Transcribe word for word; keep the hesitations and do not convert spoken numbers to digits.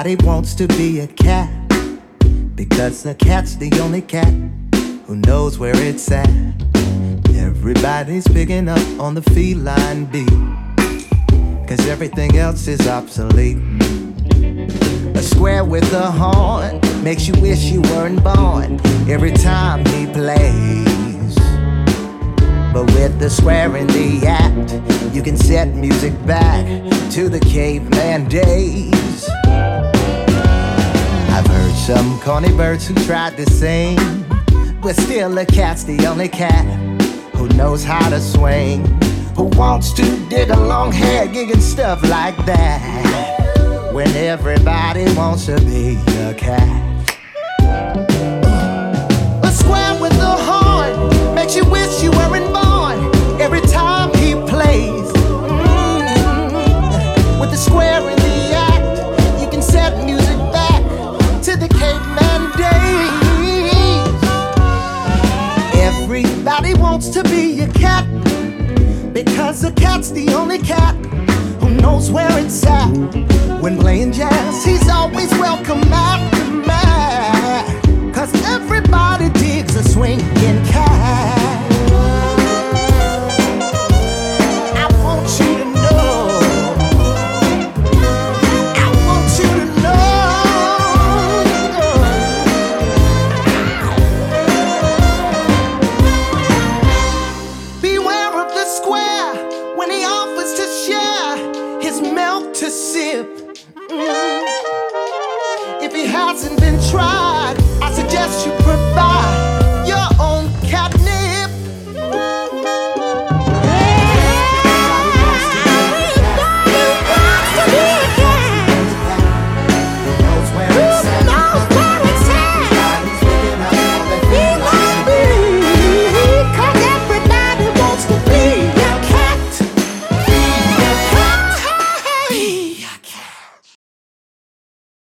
Everybody wants to be a cat, because the cat's the only cat who knows where it's at. Everybody's picking up on the feline beat, cause everything else is obsolete. A square with a horn makes you wish you weren't born every time he plays. But with the square in the act, you can set music back to the caveman days. I've heard some corny birds who tried to sing, but still a cat's the only cat who knows how to swing, who wants to dig a long hair gig and stuff like that, when everybody wants to be a cat. A square with a horn makes you wish you weren't born every time he plays. Mm-hmm. With the square in the act, you can set music back to the caveman days. Everybody wants to be a cat, because a cat's the only cat who knows where it's at. When playing jazz, he's always welcome at the mat, cause everybody digs a swing. Yeah.